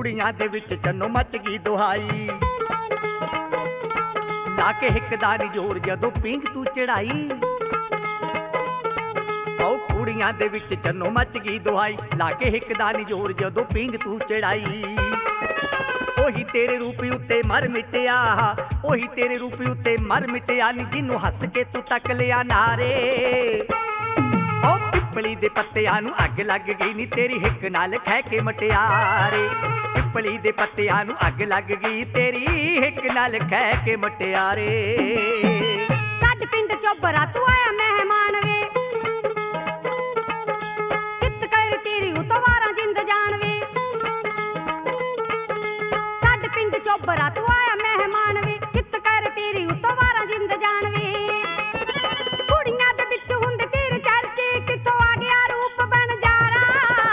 कुड़ियां दे विच चन्नो मच गई दुहाई लाके हिकदारी जोर जदों पींग तू चढ़ाई कुड़ियां दे विच चन्नो मच गई दुहाई लाके हिकदारी जोर जदों पींग तू चढ़ाई ओही तेरे रूप उत्ते मर मिटिया ओही तेरे रूप उत्ते मर मिटिया नी जिन्नू हस के तू तक लिया नारे ओ पिपली दे पत्तियां नू अग लग गई नी तेरी हिक नाल खै के मटियारे पिपली दे पत्तियां नू अग लग गई तेरी हिक नाल खै के मटियारे साडे पिंड चोबरा तू आया मेहमान वे चित कर तेरी उतवारा जिंद जान वे साडे पिंड चोबरा तू आया मेहमान वे चित कर तेरी उतवारा जिंद जान वे कुड़ियां दे विच हुंदे तेरे चर्चे किथों आ गया रूप बन जारा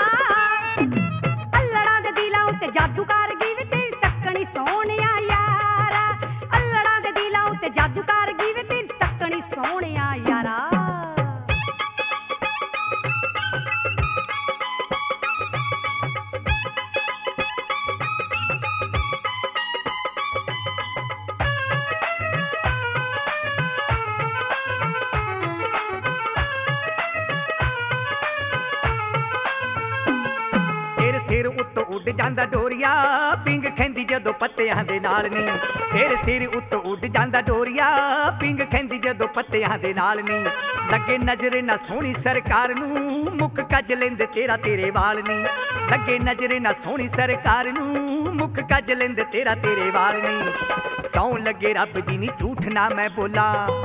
अल्लड़ा दे दिलां उत्ते जादू कर गई वे तेरी तकनी सोहणिया यारा अल्लड़ा दे दिलां उत्ते जादू कर गई वे तेरी तकनी सोहणिया यारा सिर उत्तों उड़ जांदा डोरिया पिंग खैंदी जदों पत्तियां दे नाल नी तेरे सिर उत्तों उड़ जांदा डोरिया पिंग खैंदी जदों पत्तियां दे नाल नी लगे नजर ना सोहनी सरकार नू मुख कज लेंदे तेरा तेरे वाल नी लगे नजर ना सोहनी सरकार नू मुख कज लेंदे तेरा तेरे वाल नी सौं लगे रब दी नी झूठ ना मैं बोला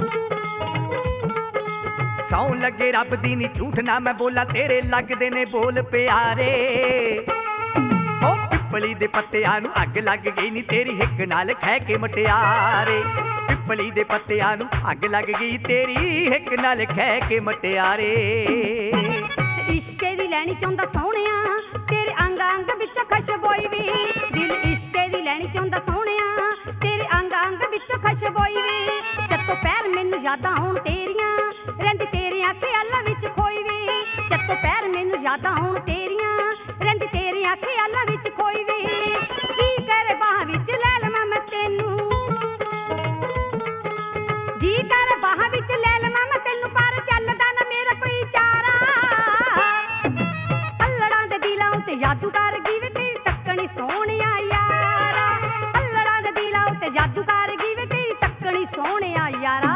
सौं लगे रब दी नी झूठ ना मैं बोला तेरे लगदे ने बोल प्यारे ओ पिपली दे पत्तियां नू अग लग गई नी तेरी हिक नाल खै के मटियारे पिपली दे पत्तियां नू अग लग गई तेरी हिक नाल खै के मटियारे इश्के दी लैनी चाहुंदा सोहणिया तेरे अंग अंग विच खुशबोई वी दिल इश्के दी लैनी चाहुंदा सोहणिया तेरे अंग अंग विच खुशबोई वी जत्तों पैर मैनू यादां होण तेरियां रहिंदी तेरियां ख्यालां विच खोई वी जत्तों पैर मैनू यादां होण तेरियां रहिंदी तेरियां ख्यालां विच खोई वी की करे बाह विच ले लवां मैं तैनू जी करे बाह विच ले लवां मैं तैनू पर चलदा ना मेरा कोई चारा अल्लड़ां दे दिलां उत्ते जादू कर गई वे तेरी तकनी सोहणिया यारा अल्लड़ां दे दिलां उत्ते जादू कर गई वे तेरी तकनी सोहणिया यारा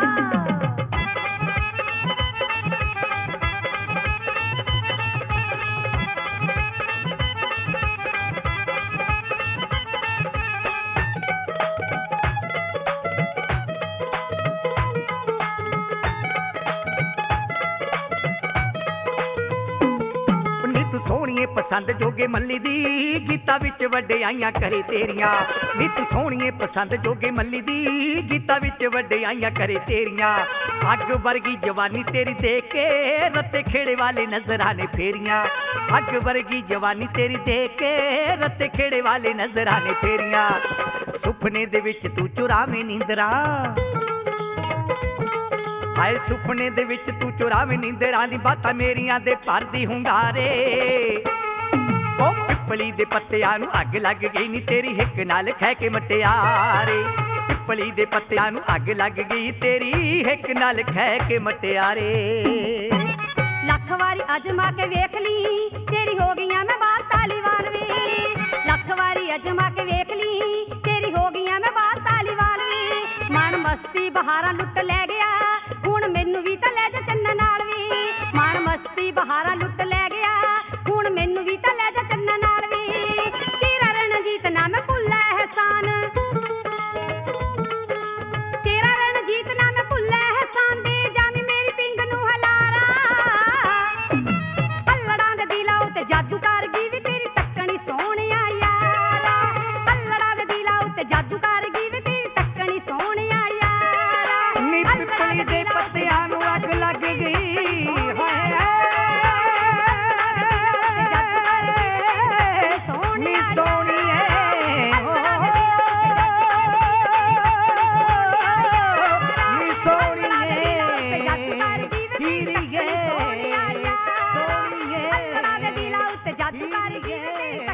सोहणीए पसंद जोगे मल्ली दी गीता विच वड्डियाइयां करे तेरियां नी तू सोहणीए पसंद जोगे मल्ली दी गीता विच वड्डियाइयां करे तेरियां अग वर्गी जवानी तेरी देख के रत्ते खेड़े वाले नजरां ने फेरियां अग वर्गी जवानी तेरी देख के रत्ते खेड़े वाले नजरां ने फेरियां सुपने दे विच तू चुरावे नींदरां हाय सुपने दे विच तू चुरावे नींदरां दी बातां मेरियां दे भरदी हुंगारे ओ पिपली दे पत्तियां नू अग लग गई नी तेरी हिक नाल खै के मटियारे पिपली दे पत्तियां नू अग लग गई तेरी हिक नाल खै के मटियारे लख वारी अजमा के वेख ली तेरी हो गईयां मैं बात तालीवान वे लख वारी अजमा के वेख ली तेरी हो गईयां मैं बात तालीवान वे मन मस्ती बहारा लुट ले गया हुण मैनू भी तां लै जा चन्ना नाल वे मन मस्ती बहारा लुट ले गया हुण मैनू भी तां लै जा चन्ना नाल वे तेरा रणजीत ना मैं भुल्ला एहसान तेरा रणजीत ना मैं भुल्ला एहसान दे जामी मेरी पिंग नू हलारा अल्लड़ां दे दिलां उत्ते जादू कर गई वे तेरी तकनी सोहणिया यारा अल्लड़ां दे दिलां उत्ते जादू कर गई वे तेरी तकनी सोहणिया यारा नी पिपली दे पत्तियां नू अग लग गई हाय नी सोहणीए नी सोहणीए हीरी गए सोहणीए अल्लड़ां दे दिलां उत्ते जादू कर गई वे तेरी